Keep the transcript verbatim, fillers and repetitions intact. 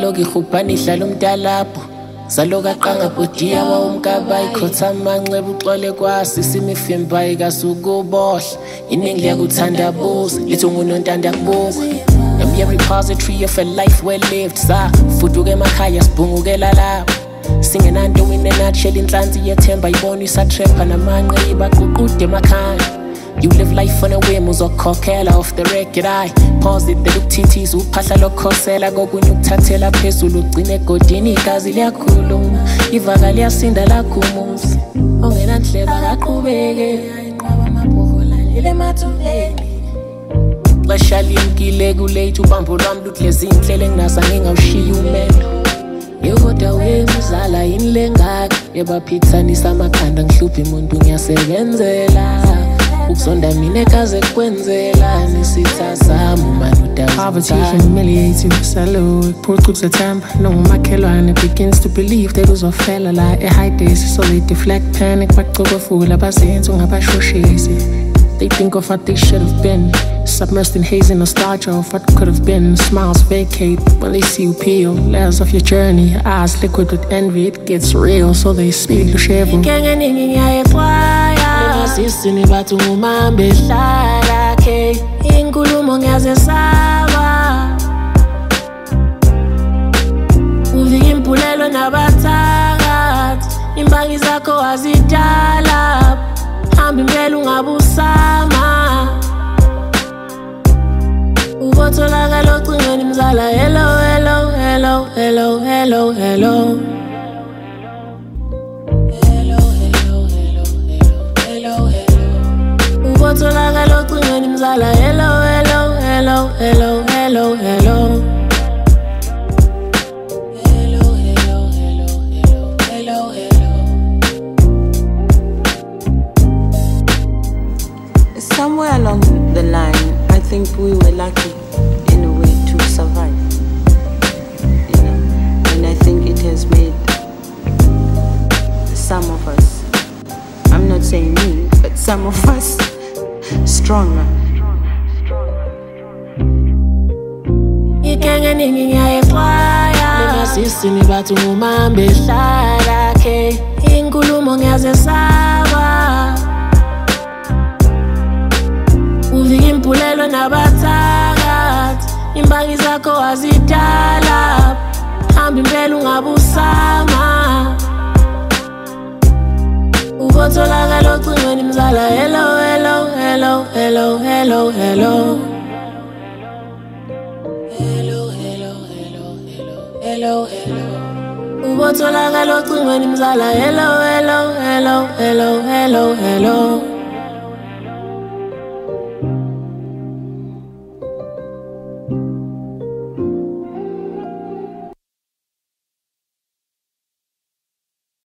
loki khupani dlala umntalapho saloka qanga bodiya wawumkaba ikhotha manxeba uxole kwasi simifimba ikasukubohla iningi liyakuthandabuza lithi ungunontanda kubuka I'm your repository of a life well lived sa fuduke emakhaya sibhungukela lapho singenanto wine nutshell inhlanzi yethemba ibona isatrapha namanqe ibaququde emakhaya You live life on a whim uzokhokhela off the record I pause it the ukuthithi uphahla lokhosela kokunye ukuthathela phezulu ugcine egodini igazi liyakhuluma ivaka liyasinda lakhumuza ongenandleba kaqhubeke ayinqaba amabhokola lele mathuleni xesha limkile kulate ubambo lwami lukulezi inhlelo enginasa ngingawushiya umelo Yokoda wemzala inlengaka ebaphithanisa amakhanda ngihlupha umuntu ngiyasebenzela Ukuzonda mina kaze kwenzela nisitha sami umanuda Poverty humiliates you, salo Purtu kuzathemba nomakhelwane begins to believe they uzofela la e-high days so they deflect panic bacokofula bazenza ungabashoshisi They think of what they should have been Submersed in hazy nostalgia of what could have been Smiles vacate when they see you peel Layers of your journey, eyes liquid with envy It gets real so they speak to shevu Ikenge ningi ngiyayexwaya Lebasisini bathu ngumambe hlala ke Inkulumo ngiyazesaba Uvika impulelo nabathakathi Imbangi zakho wazidala Hambi impela ungabusama Ubotholakala ocingweni mzala hello hello hello hello hello hello Hello hello hello hello hello Ubotholakala ocingweni mzala hello hello hello hello hello hello Hello hello hello hello hello Somewhere along the line, I think we were lucky in a way to survive. You know, and I think it has made some of us, I'm not saying me, but some of us stronger. Ikenge ningi ngiyayexwaya Lebasisini bathu ngumambe hlala ke Inkulumo ngiyazesaba Uvika impulelo nabathakathi Imbangi zakho wazidala Hambi impela ungabusama Ubotholakala ocingweni mzala hello hello hello hello hello hello Hello hello hello hello hello hello Ubotholakala ocingweni mzala hello hello hello hello hello hello